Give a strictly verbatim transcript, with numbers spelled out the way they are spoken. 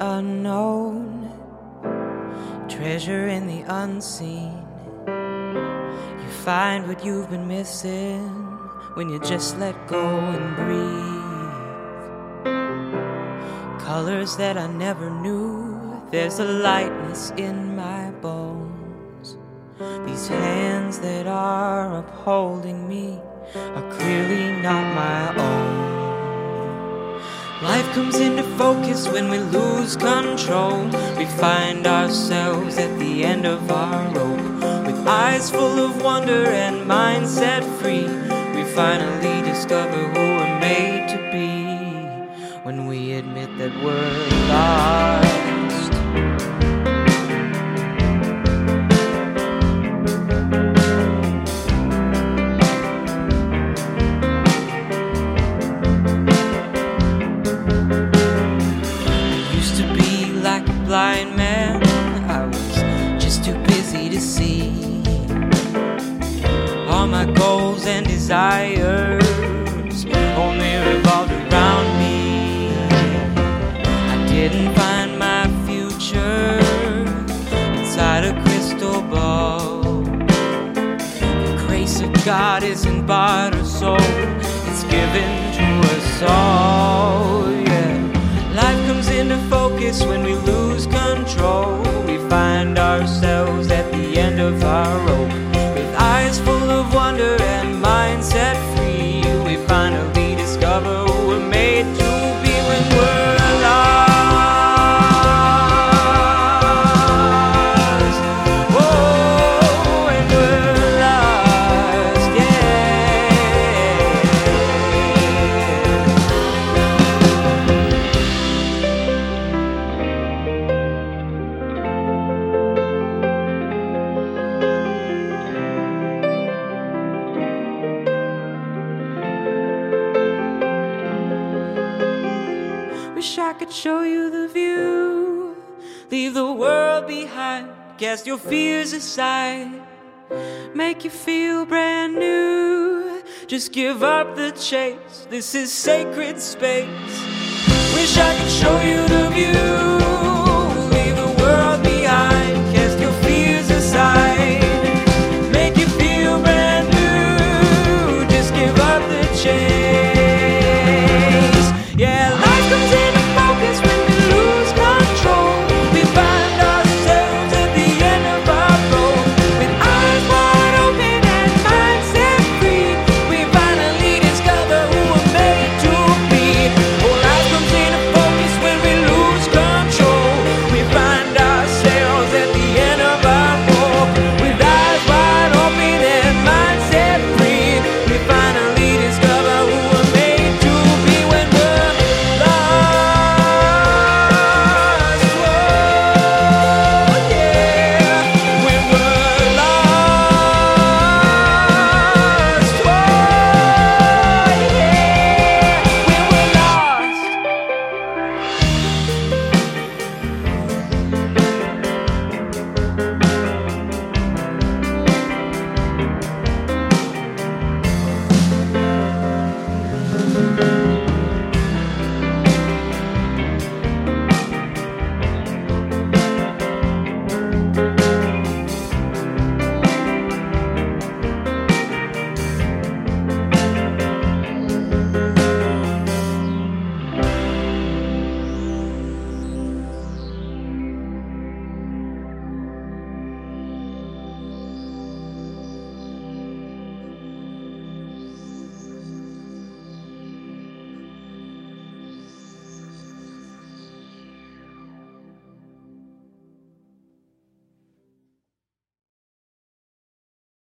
unknown, treasure in the unseen. You find what you've been missing when you just let go and breathe. Colors that I never knew, there's a lightness in my bones. These hands that are upholding me are clearly not my own. Life comes into focus when we lose control. We find ourselves at the end of our rope. With eyes full of wonder and mind set free, we finally discover who we're made to be when we admit that we're lost. Blind man, I was just too busy to see. All my goals and desires only revolved around me. I didn't find my future inside a crystal ball. The grace of God isn't bought or sold, it's given to us all, yeah. Life comes into focus when we lose control. We find ourselves at the end of our rope. With eyes full of wonder and mind set free, we finally discover who we're made to be when we're lost. Oh, when we're lost, yeah. Wish I could show you the view, leave the world behind, cast your fears aside, make you feel brand new. Just give up the chase, this is sacred space. Wish I could show you the view,